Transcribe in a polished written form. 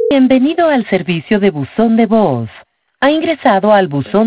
Bienvenido al servicio de buzón de voz. Ha ingresado al buzón